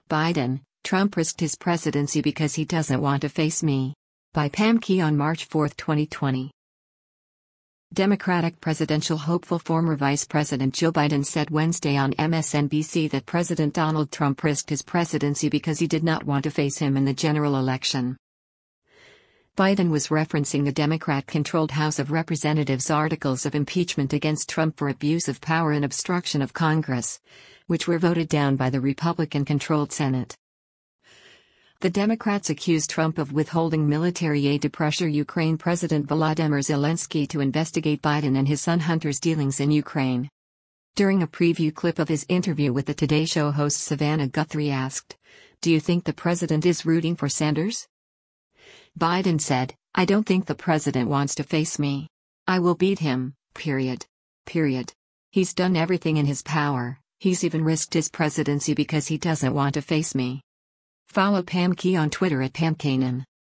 Biden, Trump risked his presidency because he doesn't want to face me. By Pam Key on March 4, 2020. Democratic presidential hopeful former Vice President Joe Biden said Wednesday on MSNBC that President Donald Trump risked his presidency because he did not want to face him in the general election. Biden was referencing the Democrat-controlled House of Representatives' articles of impeachment against Trump for abuse of power and obstruction of Congress, which were voted down by the Republican-controlled Senate. The Democrats accused Trump of withholding military aid to pressure Ukraine President Volodymyr Zelensky to investigate Biden and his son Hunter's dealings in Ukraine. During a preview clip of his interview with the Today Show host Savannah Guthrie asked, "Do you think the president is rooting for Sanders?" Biden said, "I don't think the president wants to face me. I will beat him, period. He's done everything in his power, he's even risked his presidency because he doesn't want to face me." Follow Pam Key on Twitter at PamKanan.